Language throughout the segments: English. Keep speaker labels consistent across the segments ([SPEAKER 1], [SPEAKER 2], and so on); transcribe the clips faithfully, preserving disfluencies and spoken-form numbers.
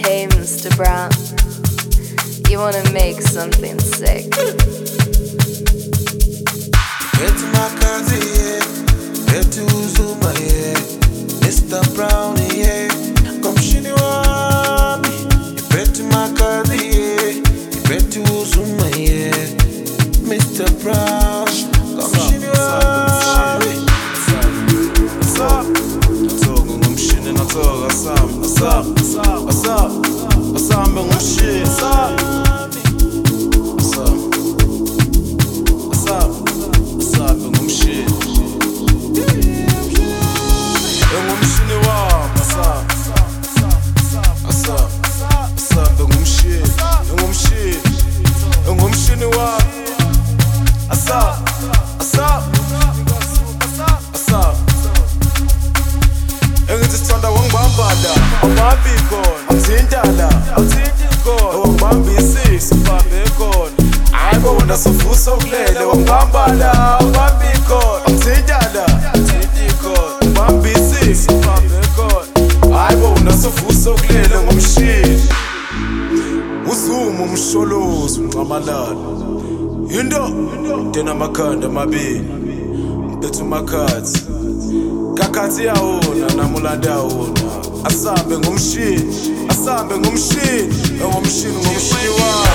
[SPEAKER 1] Hey, Mister Brown, you wanna make something sick?
[SPEAKER 2] Get my kazi, yeah. Get to Zuma, yeah. Mister Brown, yeah. Come shini wami. You bet my kazi, yeah. You bet to Zuma, yeah. Mister Brown, come shini wami.
[SPEAKER 3] What's up? What's up? I'm shini na talk. What's up? What's up? What's up? What's up? I'm shini. What's up? What's up? What's up? What's up? I'm shini. I'm shini wa. What's up? What's up? What's up? I'm shini. I'm shini. I'm shini wa. What's up? What's up? What's up? Engizithanda wangibambala awubambi khona awuthintala awuthinti khona wangibamba isisi ubambe khona hayi bona sovusa ukulele wangibambala awubambi khona awuthintala awuthinti khona ubamba isisi ubambe khona hayi bona sovusa ukulele ngomshini uzuma umsholozi unqamalala into tena amakhanda amabili mpethu makhathi kakhathi yawona namulanda yawona asambe ngomshini asambe ngomshini ngomshini ngomshini wami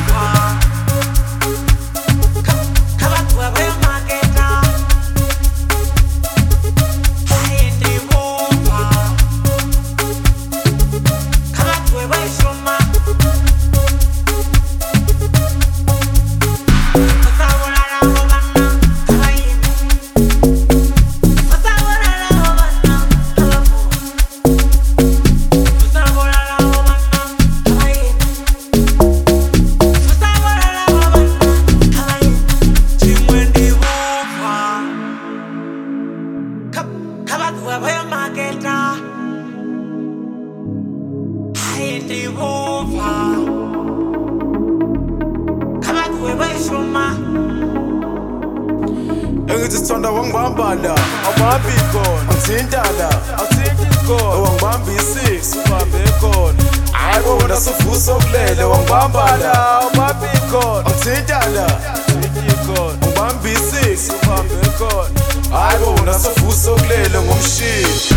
[SPEAKER 3] Engizithanda wangibambala awubambi khona awuthintala awuthinti khona wangibamba isisi ubambe khona hayi bona sovusa ukulele wangibambala awubambi khona awuthintala awuthinti khona wangibamba isisi ubambe khona hayi bona sovusa ukulele ngomshini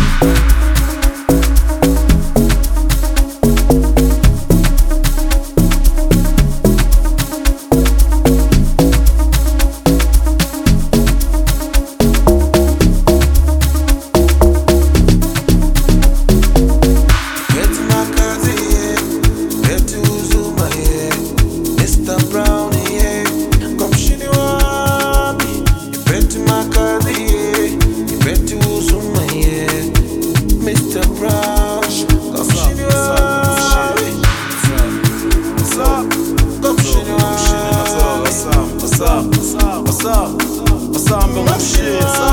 [SPEAKER 3] What's up? What's up? What's up? What's up? I'm shit.